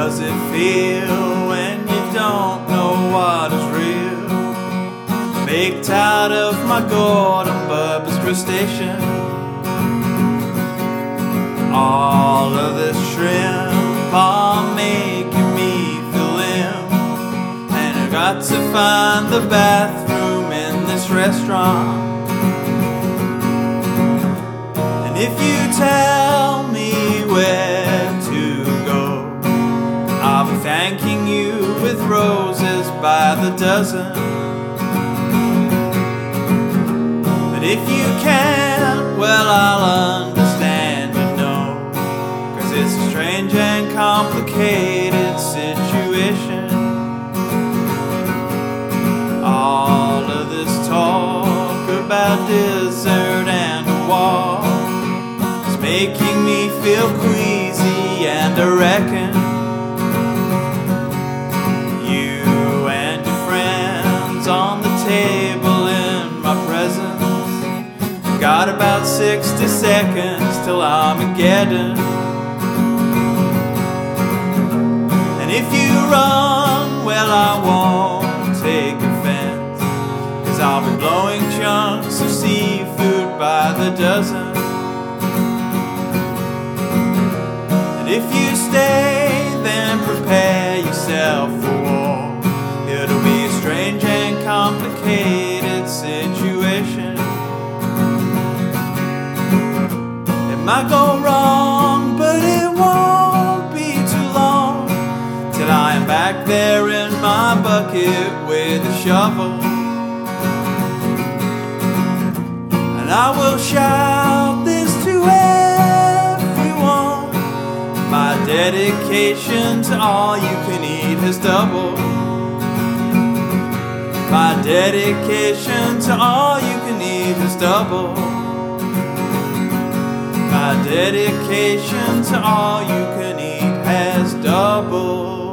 does it feel when you don't know what is real? Baked out of my Gordon Bubba's crustacean. All of this shrimp are making me feel limp, and I got to find the bathroom in this restaurant. And if you tell me where to go, I'll be thanking you with roses by the dozen. But if you can't, well, I'll understand, you know, 'cause it's a strange and complicated situation. All of this talk about desert and a wall is making me feel queasy, and I reckon you and your friends on the table in my presence got about 60 seconds till Armageddon. And if you run, well, I won't take offense, 'cause I'll be blowing chunks of seafood by the dozen. And if you stay, then prepare yourself for war. It'll be a strange and complicated situation. It might go wrong, but it won't be too long till I am back there in my bucket with a shovel. And I will shout this to everyone: my dedication to all you can eat has doubled. My dedication to all you can eat has doubled. My dedication to all you can eat has doubled.